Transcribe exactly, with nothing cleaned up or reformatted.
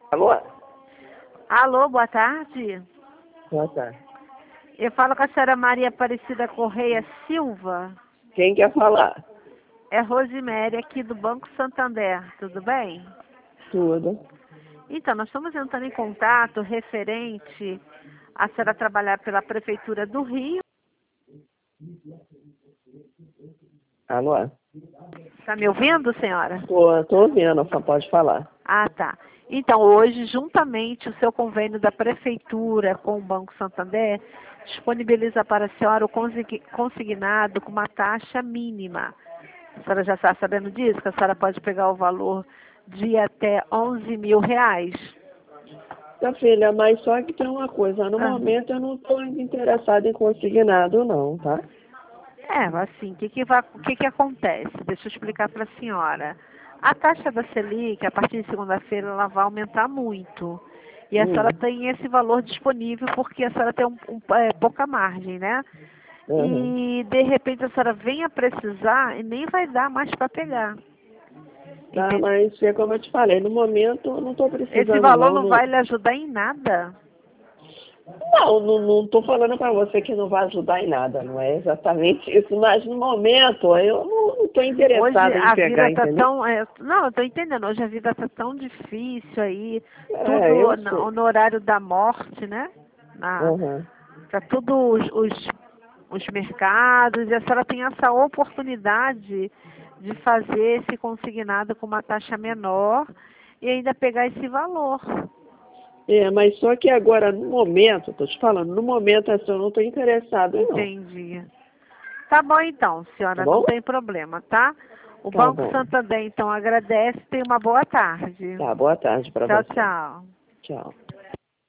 Alô? Alô, boa tarde. Boa tarde. Eu falo com a senhora Maria Aparecida Correia Silva. Quem quer falar? É Rosemary aqui do Banco Santander, tudo bem? Tudo. Então, nós estamos entrando em contato referente a senhora trabalhar pela Prefeitura do Rio. Alô? Está me ouvindo, senhora? Tô, tô ouvindo, só pode falar. Ah, tá. Então, hoje, juntamente, o seu convênio da Prefeitura com o Banco Santander disponibiliza para a senhora o consign- consignado com uma taxa mínima. A senhora já está sabendo disso? Que a senhora pode pegar o valor de até onze mil reais. Minha filha, mas só que tem uma coisa, no Ah. momento eu não estou interessada em consignado não, tá? É, assim, o que que, vai, o que que acontece? Deixa eu explicar para a senhora. A taxa da Selic, a partir de segunda-feira, ela vai aumentar muito. E a Hum. senhora tem esse valor disponível porque a senhora tem um, um, é, pouca margem, né? Uhum. E, de repente, a senhora vem a precisar e nem vai dar mais para pegar. Tá, Entende? mas é como eu te falei, no momento eu não estou precisando Esse valor não. não Não, vai lhe ajudar em nada. não, não, não tô falando para você que não vai ajudar em nada, não é exatamente isso, mas no momento eu não estou Hoje interessada em a vida pegar, tá entendeu? tão. É, não, eu tô entendendo. Hoje a vida tá tão difícil aí. É, eu Tudo no, sei. no horário da morte, né? Na, Uhum. Para todos os, os, os mercados. E a senhora tem essa oportunidade de fazer esse consignado com uma taxa menor e ainda pegar esse valor. É, mas só que agora, no momento, tô te falando, no momento assim, eu não estou interessado, não. Entendi. Tá bom então, Tá senhora, não bom? tem problema, tá? O Tá Banco bom. Santander, então, agradece e tenha uma boa tarde. Tá, boa tarde para Tchau, você. tchau. Tchau.